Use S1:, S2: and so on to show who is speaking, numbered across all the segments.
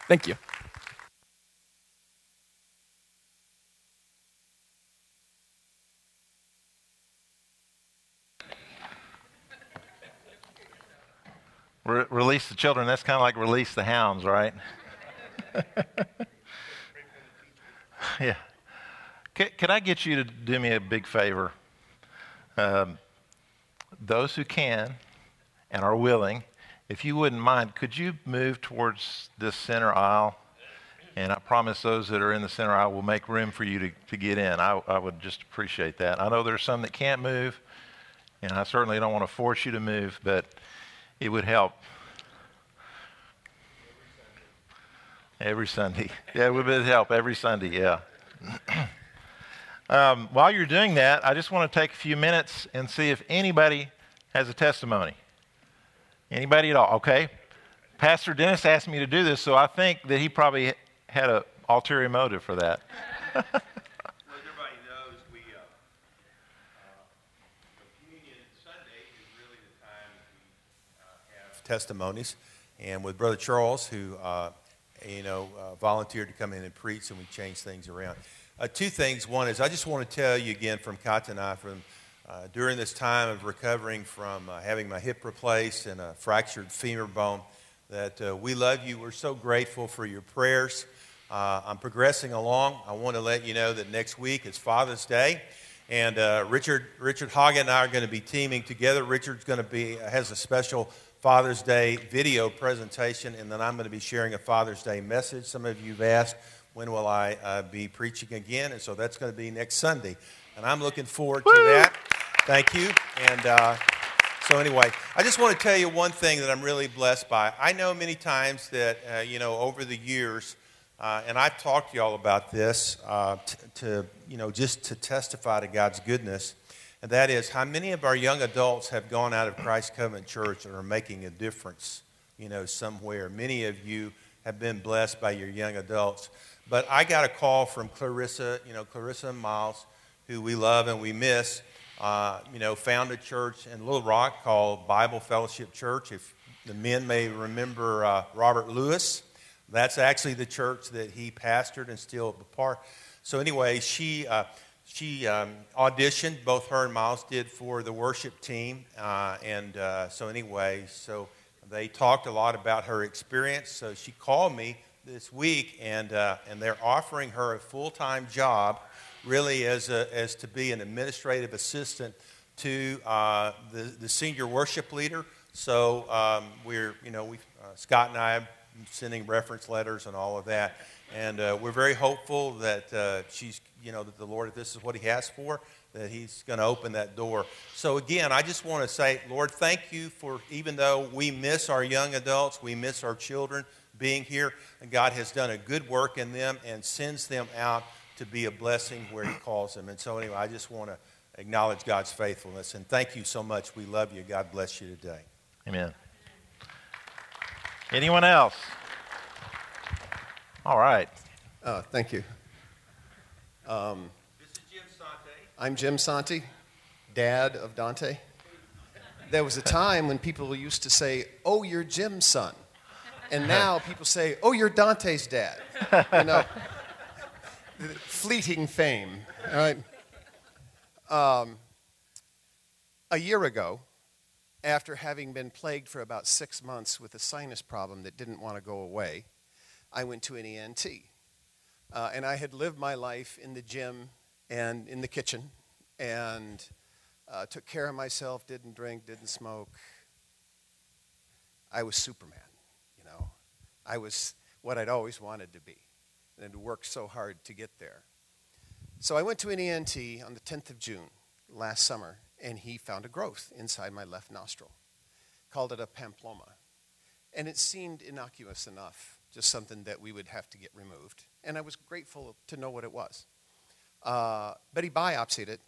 S1: Thank you.
S2: Release the children. That's kind of like release the hounds, right? Yeah. Could I get you to do me a big favor? Those who can and are willing, if you wouldn't mind, could you move towards this center aisle? And I promise those that are in the center aisle will make room for you to get in. I would just appreciate that. I know there's some that can't move, and I certainly don't want to force you to move, but it would help. Every Sunday. Yeah, it would help every Sunday, yeah. While you're doing that, I just want to take a few minutes and see if anybody has a testimony. Anybody at all? Okay. Pastor Dennis asked me to do this, so I think that he probably had an ulterior motive for that.
S3: Well, as everybody knows, Communion Sunday is really the time we have testimonies. And with Brother Charles, who volunteered to come in and preach, and we changed things around. Two things. One is I just want to tell you again from Kata and I, during this time of recovering from having my hip replaced and a fractured femur bone, that we love you. We're so grateful for your prayers. I'm progressing along. I want to let you know that next week is Father's Day, and Richard Hagen and I are going to be teaming together. Richard's going to has a special Father's Day video presentation, and then I'm going to be sharing a Father's Day message. Some of you have asked, when will I be preaching again? And so that's going to be next Sunday, and I'm looking forward to that. Thank you. And so anyway, I just want to tell you one thing that I'm really blessed by. I know many times that, over the years, and I've talked to y'all about this, just to testify to God's goodness. And that is how many of our young adults have gone out of Christ Covenant Church and are making a difference, somewhere. Many of you have been blessed by your young adults. But I got a call from Clarissa and Miles, who we love and we miss, found a church in Little Rock called Bible Fellowship Church. If the men may remember Robert Lewis, that's actually the church that he pastored and still a part. So anyway, She auditioned, both her and Miles did, for the worship team. So they talked a lot about her experience. So she called me this week, and they're offering her a full-time job, really as to be an administrative assistant to the senior worship leader. So Scott and I are sending reference letters and all of that. And we're very hopeful that that the Lord, if this is what He has for, that He's going to open that door. So again, I just want to say, Lord, thank you for, even though we miss our young adults, we miss our children being here, and God has done a good work in them and sends them out to be a blessing where He calls them. And so anyway, I just want to acknowledge God's faithfulness. And thank you so much. We love you. God bless you today.
S2: Amen. Anyone else? All right.
S4: Thank you.
S3: This is Jim Sante.
S4: I'm Jim Sante, dad of Dante. There was a time when people used to say, "Oh, you're Jim's son," and now people say, "Oh, you're Dante's dad." Fleeting fame. All right. A year ago, after having been plagued for about 6 months with a sinus problem that didn't want to go away, I went to an ENT. And I had lived my life in the gym and in the kitchen and took care of myself, didn't drink, didn't smoke. I was Superman, I was what I'd always wanted to be and had worked so hard to get there. So I went to an ENT on the 10th of June last summer, and he found a growth inside my left nostril. Called it a pamploma. And it seemed innocuous enough, just something that we would have to get removed. And I was grateful to know what it was. But he biopsied it,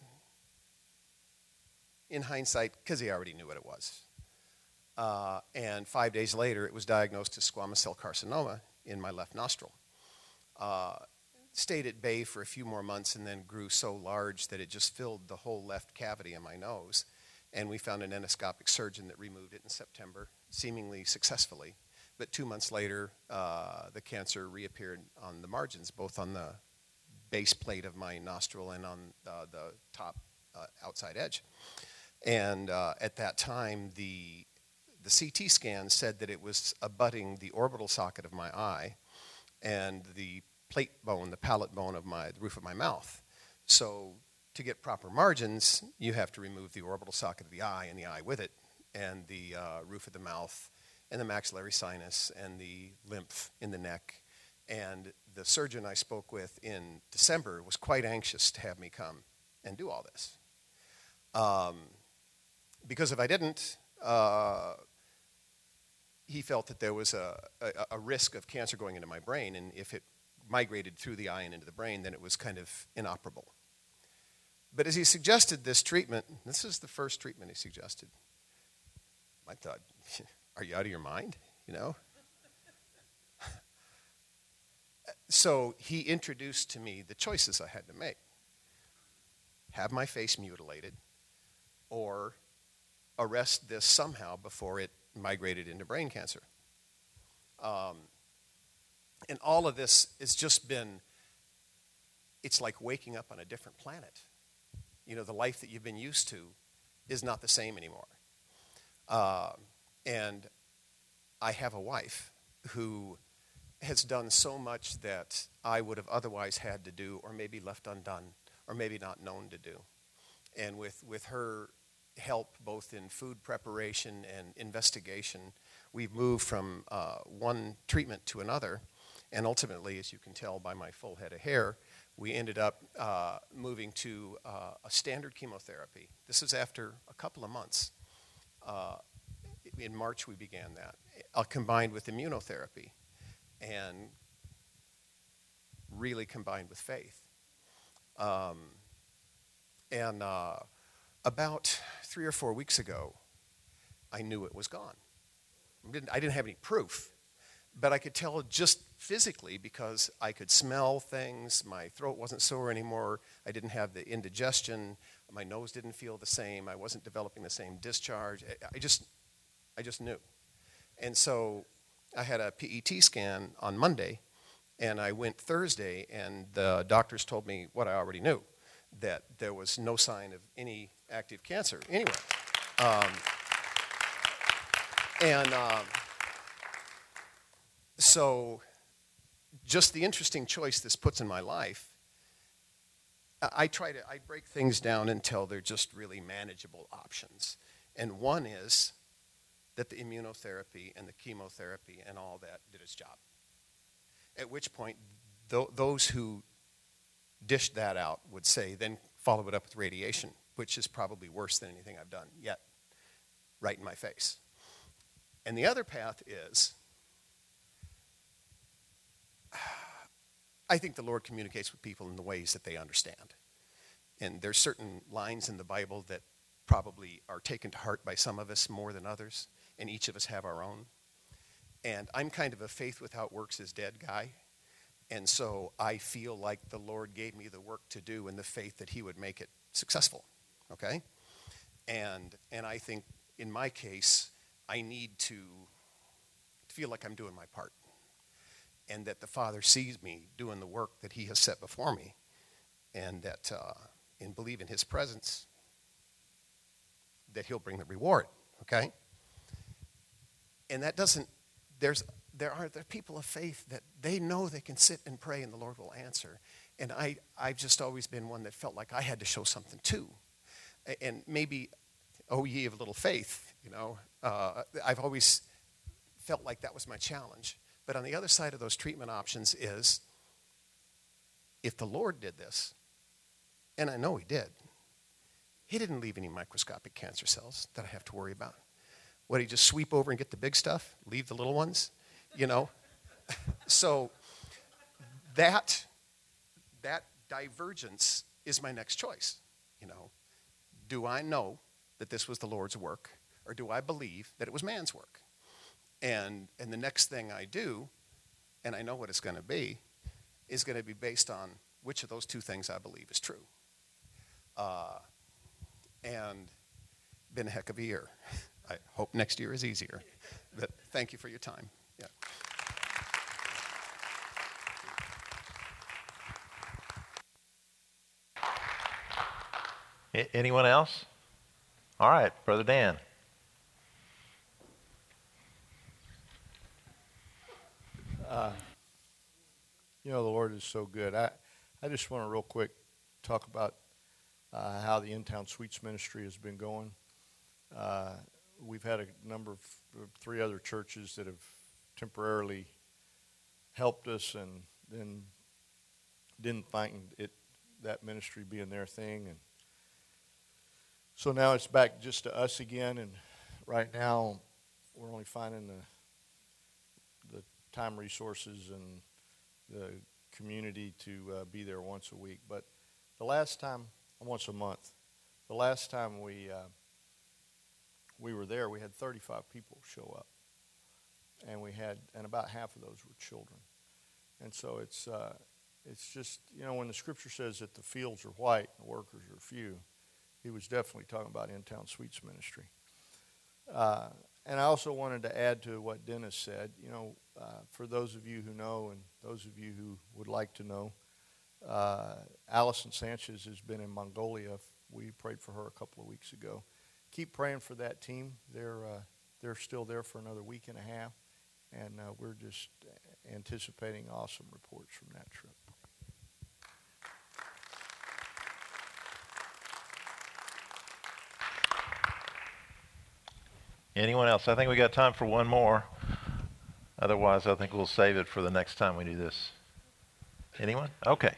S4: in hindsight, because he already knew what it was. And 5 days later, it was diagnosed as squamous cell carcinoma in my left nostril. Stayed at bay for a few more months and then grew so large that it just filled the whole left cavity in my nose. And we found an endoscopic surgeon that removed it in September, seemingly successfully. But 2 months later, the cancer reappeared on the margins, both on the base plate of my nostril and on the top outside edge. And at that time, the CT scan said that it was abutting the orbital socket of my eye and the plate bone, the palate bone of the roof of my mouth. So to get proper margins, you have to remove the orbital socket of the eye and the eye with it, and the roof of the mouth, and the maxillary sinus, and the lymph in the neck. And the surgeon I spoke with in December was quite anxious to have me come and do all this. Because if I didn't, he felt that there was a risk of cancer going into my brain, and if it migrated through the eye and into the brain, then it was kind of inoperable. But as he suggested this treatment, this is the first treatment he suggested. I thought, are you out of your mind? You know? So he introduced to me the choices I had to make. Have my face mutilated, or arrest this somehow before it migrated into brain cancer. And all of this has just been, it's like waking up on a different planet. You know, the life that you've been used to is not the same anymore. And I have a wife who has done so much that I would have otherwise had to do, or maybe left undone, or maybe not known to do. And with her help, both in food preparation and investigation, we've moved from one treatment to another. And ultimately, as you can tell by my full head of hair, we ended up moving to a standard chemotherapy. This is after a couple of months. In March, we began that, combined with immunotherapy, and really combined with faith. And about 3 or 4 weeks ago, I knew it was gone. I didn't have any proof, but I could tell just physically because I could smell things. My throat wasn't sore anymore. I didn't have the indigestion. My nose didn't feel the same. I wasn't developing the same discharge. I just knew. And so I had a PET scan on Monday, and I went Thursday, and the doctors told me what I already knew, that there was no sign of any active cancer anywhere. So just the interesting choice this puts in my life, I break things down until they're just really manageable options. And one is that the immunotherapy and the chemotherapy and all that did its job. At which point, those who dished that out would say, then follow it up with radiation, which is probably worse than anything I've done yet, right in my face. And the other path is, I think the Lord communicates with people in the ways that they understand. And there's certain lines in the Bible that probably are taken to heart by some of us more than others, and each of us have our own. And I'm kind of a faith without works is dead guy. And so I feel like the Lord gave me the work to do in the faith that he would make it successful, okay? And I think in my case, I need to feel like I'm doing my part, and that the Father sees me doing the work that he has set before me, and that and believe in his presence, that he'll bring the reward, okay? And that doesn't, there are people of faith that they know they can sit and pray and the Lord will answer. And I've just always been one that felt like I had to show something too. And maybe, oh, ye of little faith, you know. I've always felt like that was my challenge. But on the other side of those treatment options is, if the Lord did this, and I know he did, he didn't leave any microscopic cancer cells that I have to worry about. What, he just sweep over and get the big stuff, leave the little ones, you know? So that divergence is my next choice, you know. Do I know that this was the Lord's work, or do I believe that it was man's work? And the next thing I do, and I know what it's going to be, is going to be based on which of those two things I believe is true. And been a heck of a year. I hope next year is easier. But thank you for your time. Yeah.
S2: Anyone else? All right, Brother Dan.
S1: You know, the Lord is so good. I just want to real quick talk about how the In-Town Suites ministry has been going. We've had a number of 3 other churches that have temporarily helped us and then didn't find that ministry being their thing. And so now it's back just to us again. And right now we're only finding the time resources and the community to be there once a week. But the last time, once a month, the last time we were there, we had 35 people show up, and about half of those were children. And so it's just, you know, when the scripture says that the fields are white and the workers are few, he was definitely talking about In-Town Suites ministry. And I also wanted to add to what Dennis said, you know, for those of you who know and those of you who would like to know, Allison Sanchez has been in Mongolia. We prayed for her a couple of weeks ago. Keep praying for that team. They're still there for another week and a half, and we're just anticipating awesome reports from that trip.
S2: Anyone else? I think we got time for one more. Otherwise, I think we'll save it for the next time we do this. Anyone? Okay.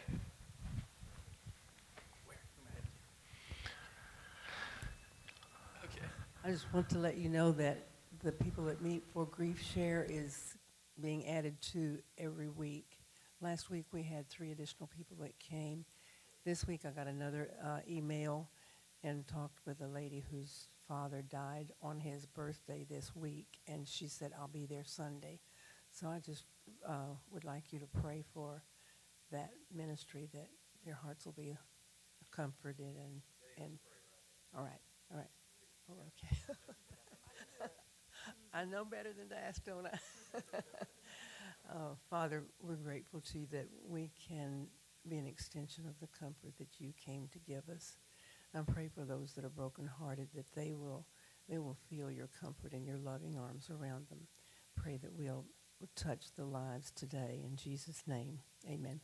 S5: I just want to let you know that the people that meet for Grief Share is being added to every week. Last week we had 3 additional people that came. This week I got another email and talked with a lady whose father died on his birthday this week, and she said, I'll be there Sunday. So I just would like you to pray for that ministry, that their hearts will be comforted and all right. Oh, okay. I know better than to ask, don't I? Father, we're grateful to you that we can be an extension of the comfort that you came to give us. I pray for those that are brokenhearted, that they will feel your comfort and your loving arms around them. Pray that we'll touch the lives today. In Jesus' name, amen.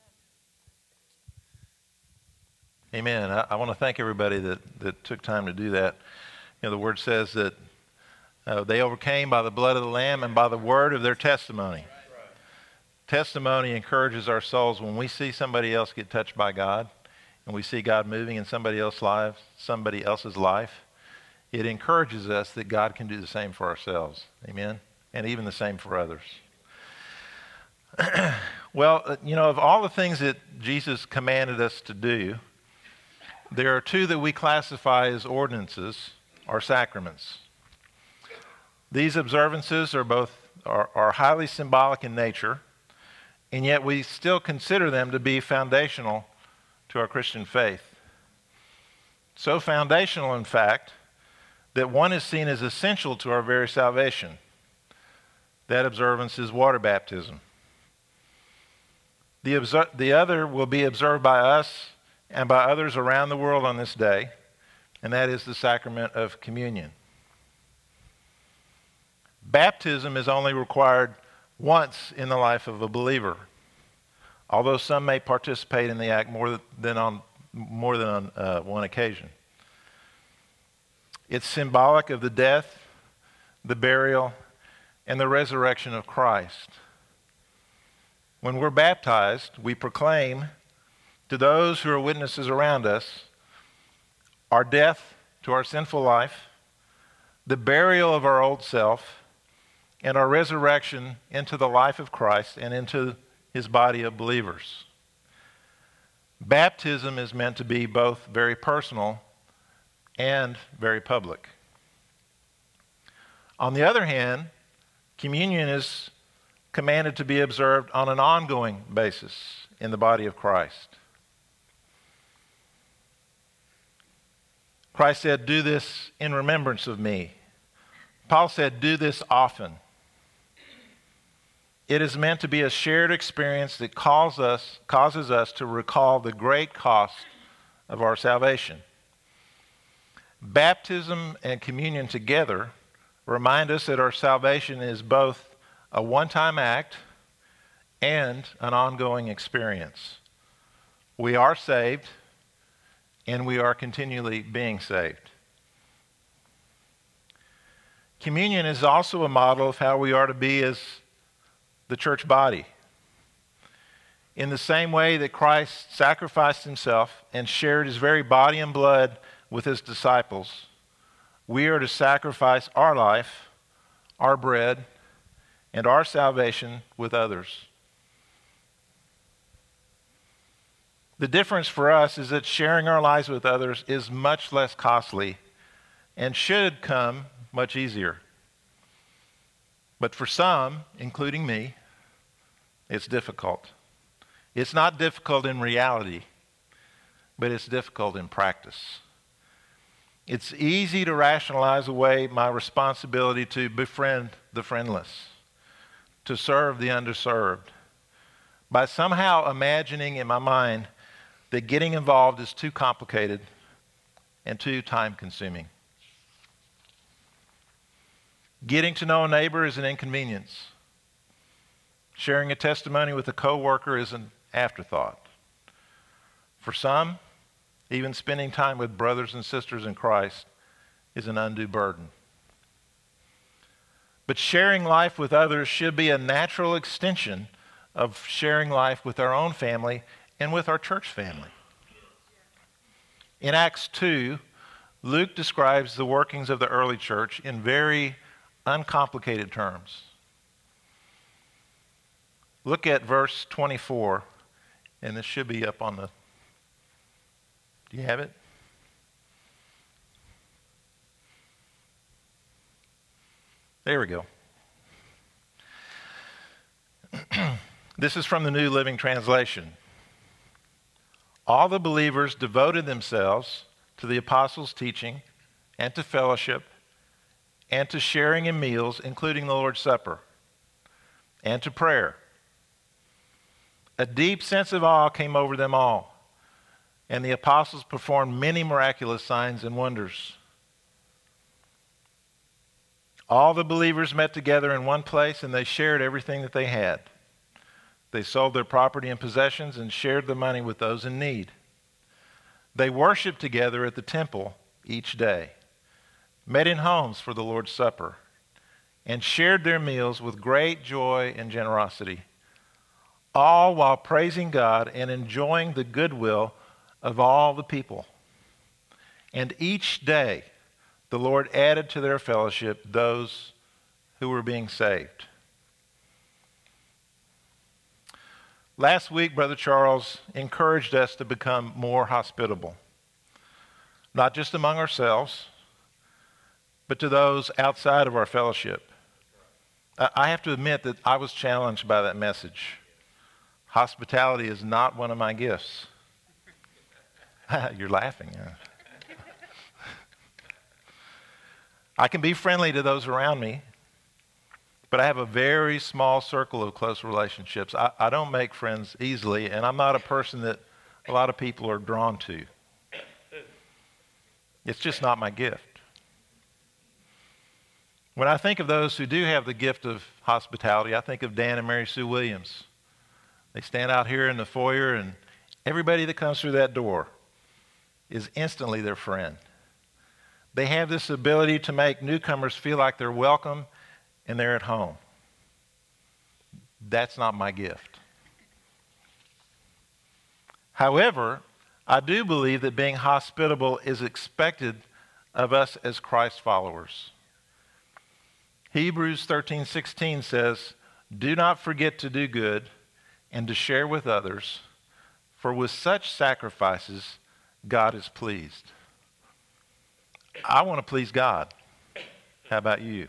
S2: Amen. I want to thank everybody that took time to do that. You know, the word says that they overcame by the blood of the Lamb and by the word of their testimony. Testimony encourages our souls. When we see somebody else get touched by God and we see God moving in somebody else's life, it encourages us that God can do the same for ourselves. Amen? And even the same for others. Well, you know, of all the things that Jesus commanded us to do, there are 2 that we classify as ordinances or sacraments. These observances are highly symbolic in nature, and yet we still consider them to be foundational to our Christian faith. So foundational, in fact, that one is seen as essential to our very salvation. That observance is water baptism. The other will be observed by us and by others around the world on this day, and that is the sacrament of communion. Baptism is only required once in the life of a believer, although some may participate in the act more than on one occasion. It's symbolic of the death, the burial, and the resurrection of Christ. When we're baptized, we proclaim to those who are witnesses around us our death to our sinful life, the burial of our old self, and our resurrection into the life of Christ and into his body of believers. Baptism is meant to be both very personal and very public. On the other hand, communion is commanded to be observed on an ongoing basis in the body of Christ. Christ said, "Do this in remembrance of me." Paul said, "Do this often." It is meant to be a shared experience that causes us to recall the great cost of our salvation. Baptism and communion together remind us that our salvation is both a one-time act and an ongoing experience. We are saved, and we are continually being saved. Communion is also a model of how we are to be as the church body. In the same way that Christ sacrificed himself and shared his very body and blood with his disciples, we are to sacrifice our life, our bread, and our salvation with others. The difference for us is that sharing our lives with others is much less costly and should come much easier. But for some, including me, it's difficult. It's not difficult in reality, but it's difficult in practice. It's easy to rationalize away my responsibility to befriend the friendless, to serve the underserved, by somehow imagining in my mind that getting involved is too complicated and too time-consuming. Getting to know a neighbor is an inconvenience. Sharing a testimony with a coworker is an afterthought. For some, even spending time with brothers and sisters in Christ is an undue burden. But sharing life with others should be a natural extension of sharing life with our own family and with our church family. In Acts 2, Luke describes the workings of the early church in very uncomplicated terms. Look at verse 24, and this should be up on the... Do you have it? There we go. This is from the New Living Translation. All the believers devoted themselves to the apostles' teaching and to fellowship and to sharing in meals, including the Lord's Supper, and to prayer. A deep sense of awe came over them all, and the apostles performed many miraculous signs and wonders. All the believers met together in one place, and they shared everything that they had. They sold their property and possessions and shared the money with those in need. They worshiped together at the temple each day, met in homes for the Lord's Supper, and shared their meals with great joy and generosity, all while praising God and enjoying the goodwill of all the people. And each day, the Lord added to their fellowship those who were being saved. Last week, Brother Charles encouraged us to become more hospitable, not just among ourselves, but to those outside of our fellowship. I have to admit that I was challenged by that message. Hospitality is not one of my gifts. You're laughing. Yeah. I can be friendly to those around me, but I have a very small circle of close relationships. I don't make friends easily, and I'm not a person that a lot of people are drawn to. It's just not my gift. When I think of those who do have the gift of hospitality, I think of Dan and Mary Sue Williams. They stand out here in the foyer, and everybody that comes through that door is instantly their friend. They have this ability to make newcomers feel like they're welcome and they're at home. That's not my gift. However, I do believe that being hospitable is expected of us as Christ followers. Hebrews 13:16 says, "Do not forget to do good and to share with others, for with such sacrifices God is pleased." I want to please God. How about you?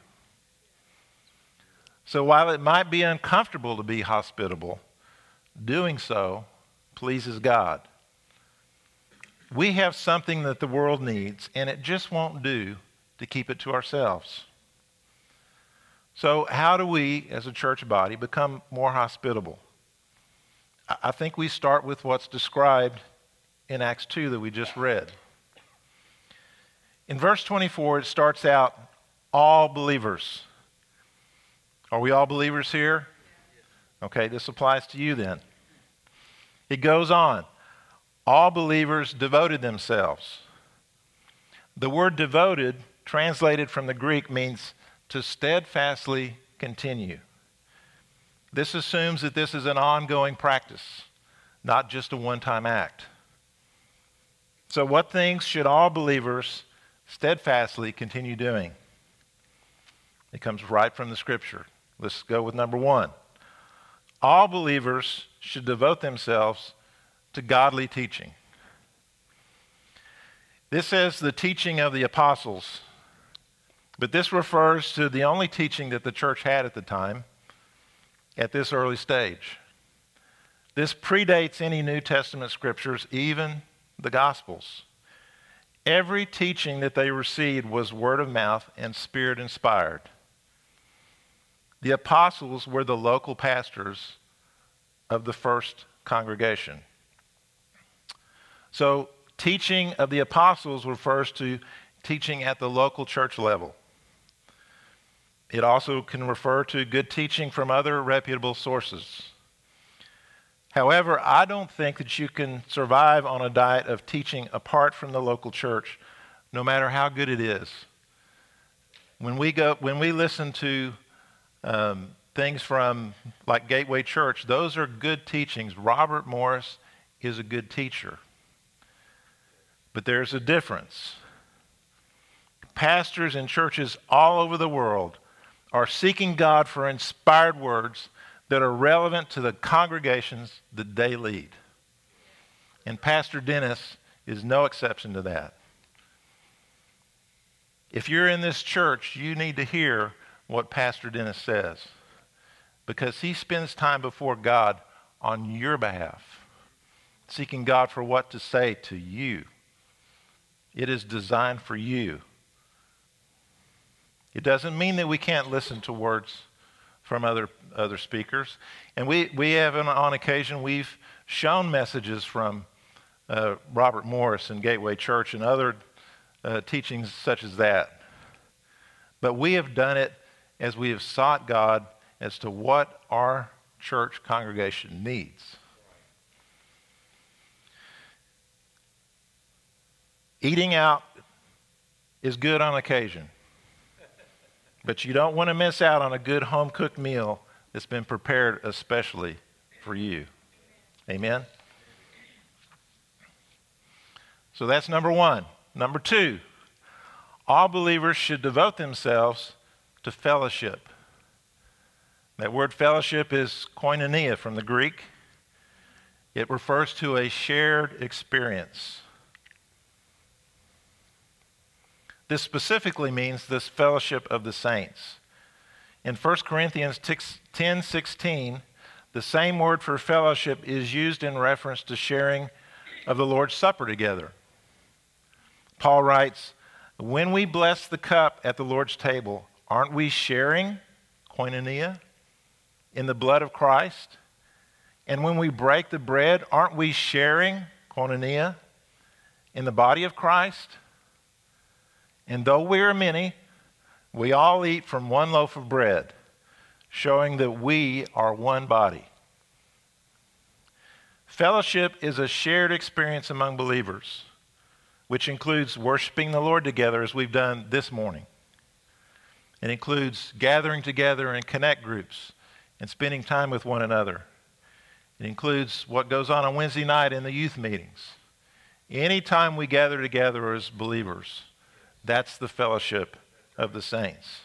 S2: So while it might be uncomfortable to be hospitable, doing so pleases God. We have something that the world needs, and it just won't do to keep it to ourselves. So how do we, as a church body, become more hospitable? I think we start with what's described in Acts 2 that we just read. In verse 24, it starts out, all believers. Are we all believers here? Okay, this applies to you then. It goes on. All believers devoted themselves. The word devoted, translated from the Greek, means to steadfastly continue. This assumes that this is an ongoing practice, not just a one-time act. So what things should all believers steadfastly continue doing? It comes right from the Scripture. Let's go with number one. All believers should devote themselves to godly teaching. This says the teaching of the apostles, but this refers to the only teaching that the church had at the time at this early stage. This predates any New Testament scriptures, even the Gospels. Every teaching that they received was word of mouth and Spirit inspired. The apostles were the local pastors of the first congregation. So, teaching of the apostles refers to teaching at the local church level. It also can refer to good teaching from other reputable sources. However, I don't think that you can survive on a diet of teaching apart from the local church, no matter how good it is. When we listen to things from like Gateway Church, those are good teachings. Robert Morris is a good teacher. But there's a difference. Pastors in churches all over the world are seeking God for inspired words that are relevant to the congregations that they lead. And Pastor Dennis is no exception to that. If you're in this church, you need to hear what Pastor Dennis says, because he spends time before God on your behalf, seeking God for what to say to you. It is designed for you. It doesn't mean that we can't listen to words from other speakers. And we have, on occasion, we've shown messages from Robert Morris and Gateway Church and other teachings such as that. But we have done it as we have sought God as to what our church congregation needs. Eating out is good on occasion, but you don't want to miss out on a good home-cooked meal that's been prepared especially for you. Amen? So that's number one. Number two, all believers should devote themselves to fellowship. That word fellowship is koinonia from the Greek. It refers to a shared experience. This specifically means this fellowship of the saints. In 1 Corinthians 10:16, the same word for fellowship is used in reference to sharing of the Lord's Supper together. Paul writes, when we bless the cup at the Lord's table, aren't we sharing, koinonia, in the blood of Christ? And when we break the bread, aren't we sharing, koinonia, in the body of Christ? And though we are many, we all eat from one loaf of bread, showing that we are one body. Fellowship is a shared experience among believers, which includes worshiping the Lord together as we've done this morning. It includes gathering together in connect groups and spending time with one another. It includes what goes on Wednesday night in the youth meetings. Anytime we gather together as believers, that's the fellowship of the saints.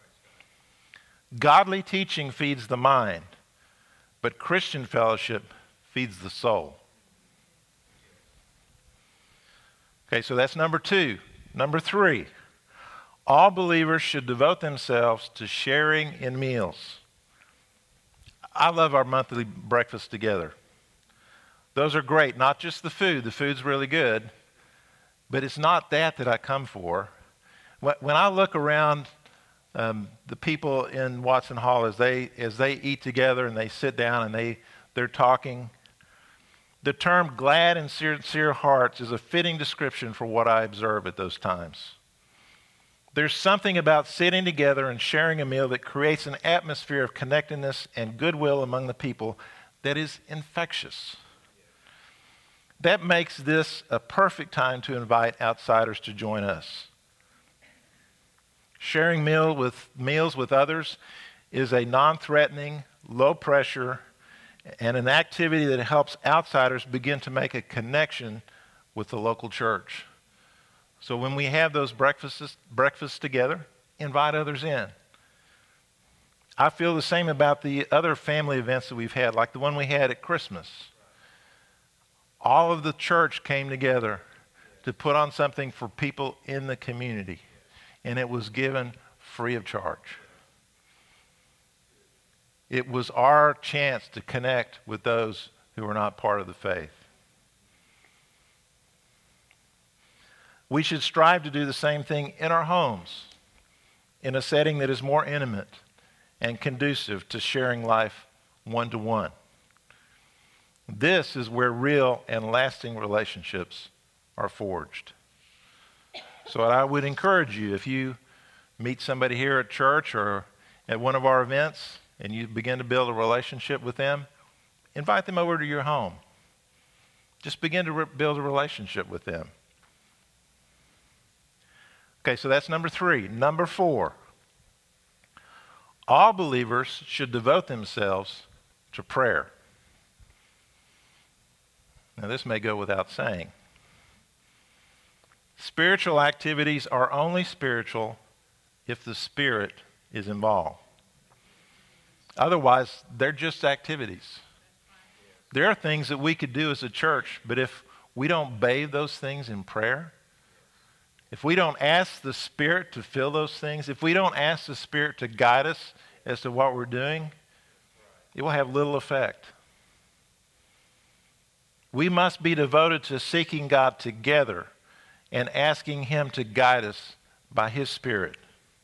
S2: Godly teaching feeds the mind, but Christian fellowship feeds the soul. Okay, so that's number two. Number three, all believers should devote themselves to sharing in meals. I love our monthly breakfast together. Those are great, not just the food. The food's really good, but it's not that I come for. When I look around the people in Watson Hall, as they eat together and they sit down and they're talking, the term glad and sincere hearts is a fitting description for what I observe at those times. There's something about sitting together and sharing a meal that creates an atmosphere of connectedness and goodwill among the people that is infectious. That makes this a perfect time to invite outsiders to join us. Sharing meals with others is a non-threatening, low-pressure, and an activity that helps outsiders begin to make a connection with the local church. So when we have those breakfasts together, invite others in. I feel the same about the other family events that we've had, like the one we had at Christmas. All of the church came together to put on something for people in the community, and it was given free of charge. It was our chance to connect with those who are not part of the faith. We should strive to do the same thing in our homes, in a setting that is more intimate and conducive to sharing life one-to-one. This is where real and lasting relationships are forged. So I would encourage you, if you meet somebody here at church or at one of our events and you begin to build a relationship with them, invite them over to your home. Just begin to build a relationship with them. Okay, so that's number 3. Number 4, all believers should devote themselves to prayer. Now, this may go without saying. Spiritual activities are only spiritual if the Spirit is involved. Otherwise, they're just activities. There are things that we could do as a church, but if we don't bathe those things in prayer, if we don't ask the Spirit to fill those things, if we don't ask the Spirit to guide us as to what we're doing, it will have little effect. We must be devoted to seeking God together and asking Him to guide us by His Spirit.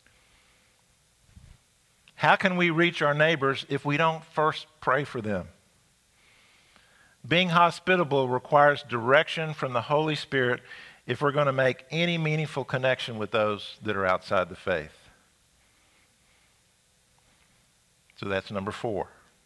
S2: How can we reach our neighbors if we don't first pray for them? Being hospitable requires direction from the Holy Spirit if we're going to make any meaningful connection with those that are outside the faith. So that's number 4.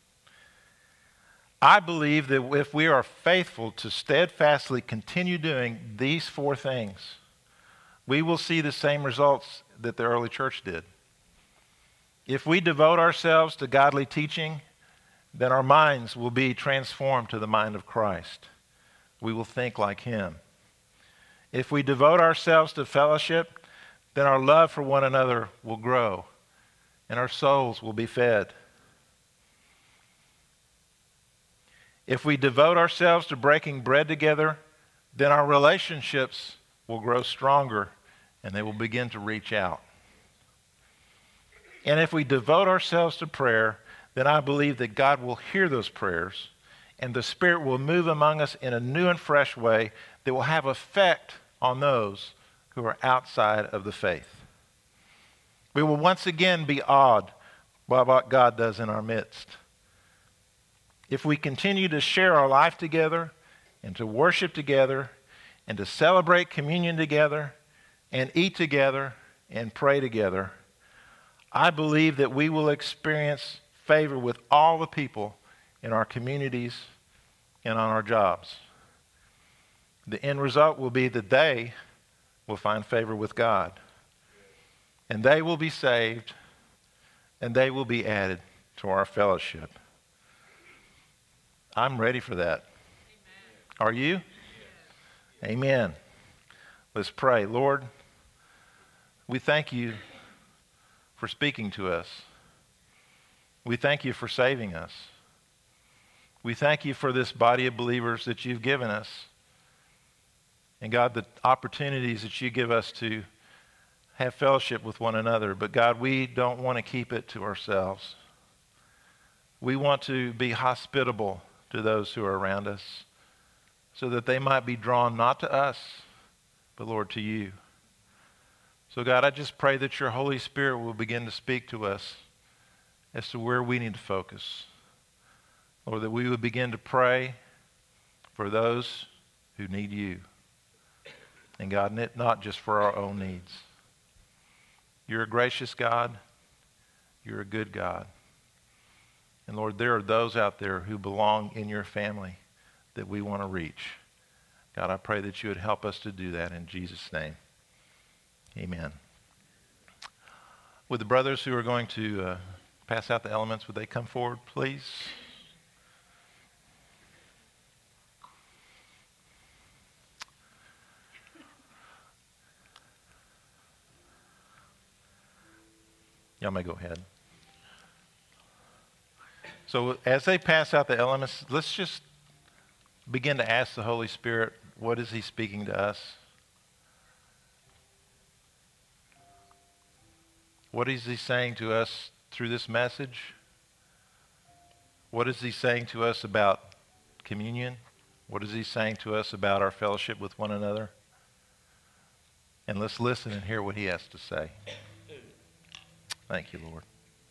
S2: I believe that if we are faithful to steadfastly continue doing these 4 things, we will see the same results that the early church did. If we devote ourselves to godly teaching, then our minds will be transformed to the mind of Christ. We will think like Him. If we devote ourselves to fellowship, then our love for one another will grow and our souls will be fed. If we devote ourselves to breaking bread together, then our relationships will grow stronger and they will begin to reach out. And if we devote ourselves to prayer, then I believe that God will hear those prayers and the Spirit will move among us in a new and fresh way that will have effect on those who are outside of the faith. We will once again be awed by what God does in our midst. If we continue to share our life together and to worship together and to celebrate communion together and eat together and pray together, I believe that we will experience favor with all the people in our communities and on our jobs. The end result will be that they will find favor with God, and they will be saved, and they will be added to our fellowship. I'm ready for that. Amen. Are you? Yes. Amen. Let's pray. Lord, we thank you for speaking to us. We thank you for saving us. We thank you for this body of believers that you've given us. And God, the opportunities that you give us to have fellowship with one another. But God, we don't want to keep it to ourselves. We want to be hospitable to those who are around us so that they might be drawn not to us, but Lord, to you. So God, I just pray that your Holy Spirit will begin to speak to us as to where we need to focus. Lord, that we would begin to pray for those who need you. And God, not just for our own needs. You're a gracious God. You're a good God. And Lord, there are those out there who belong in your family that we want to reach. God, I pray that you would help us to do that in Jesus' name. Amen. Would the brothers who are going to pass out the elements, would they come forward, please? Y'all may go ahead. So as they pass out the elements, let's just begin to ask the Holy Spirit, what is he speaking to us? What is he saying to us through this message? What is he saying to us about communion? What is he saying to us about our fellowship with one another? And let's listen and hear what he has to say. Thank you, Lord.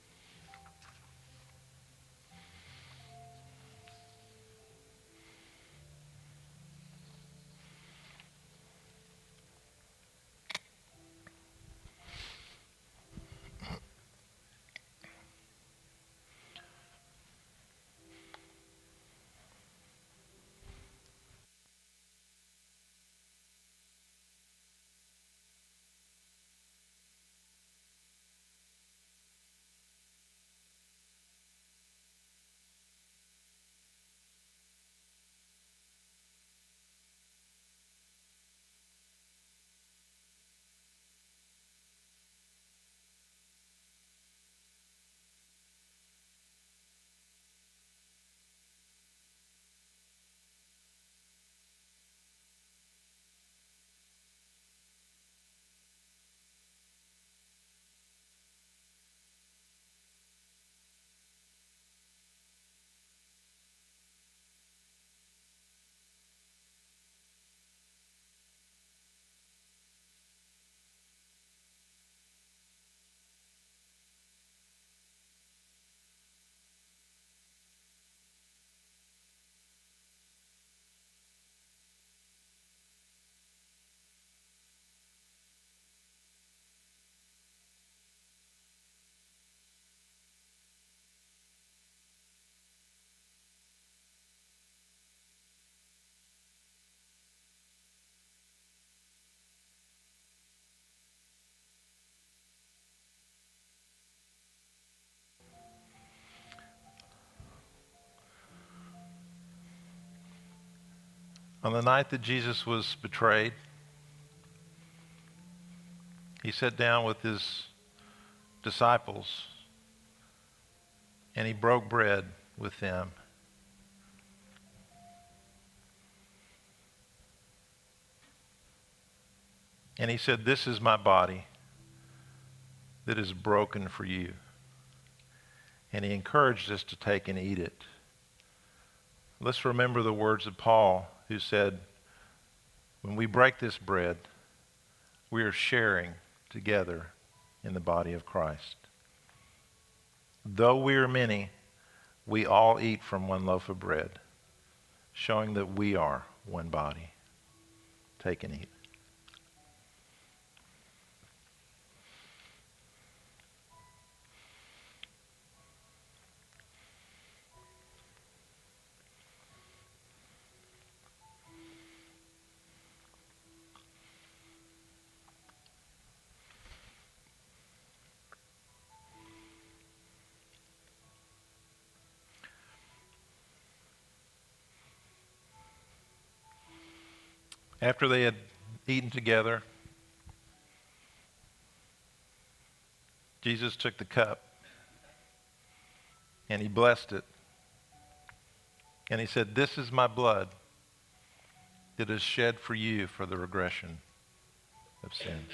S2: On the night that Jesus was betrayed, he sat down with his disciples and he broke bread with them. And he said, "This is my body that is broken for you." And he encouraged us to take and eat it. Let's remember the words of Paul, who said, when we break this bread, we are sharing together in the body of Christ. Though we are many, we all eat from one loaf of bread, showing that we are one body. Take and eat. After they had eaten together, Jesus took the cup and he blessed it. And he said, "This is my blood that is shed for you for the regression of sins."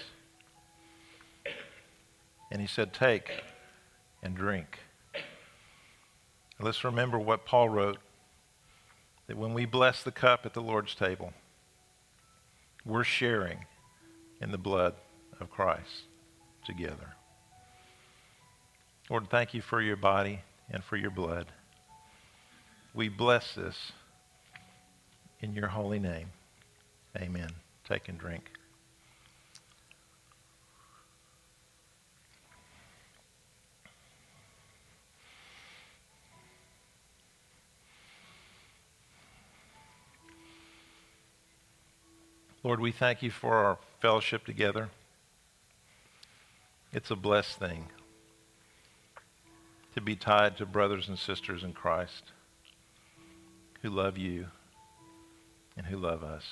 S2: And he said, "Take and drink." And let's remember what Paul wrote, that when we bless the cup at the Lord's table, we're sharing in the blood of Christ together. Lord, thank you for your body and for your blood. We bless this in your holy name. Amen. Take and drink. Lord, we thank you for our fellowship together. It's a blessed thing to be tied to brothers and sisters in Christ who love you and who love us.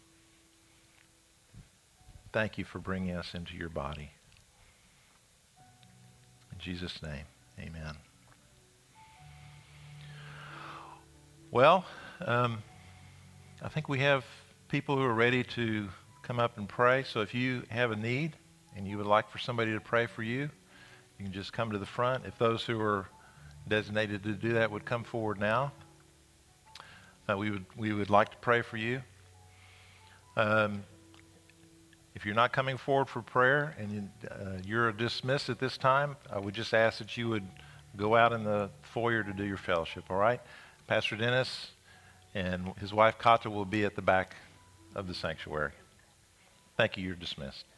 S2: Thank you for bringing us into your body. In Jesus' name, amen. Well, I think we have people who are ready to come up and pray. So if you have a need and you would like for somebody to pray for you, you can just come to the front. If those who are designated to do that would come forward now, we would like to pray for you. If you're not coming forward for prayer and you're dismissed at this time, I would just ask that you would go out in the foyer to do your fellowship, all right? Pastor Dennis and his wife Kata will be at the back of the sanctuary. Thank you. You're dismissed.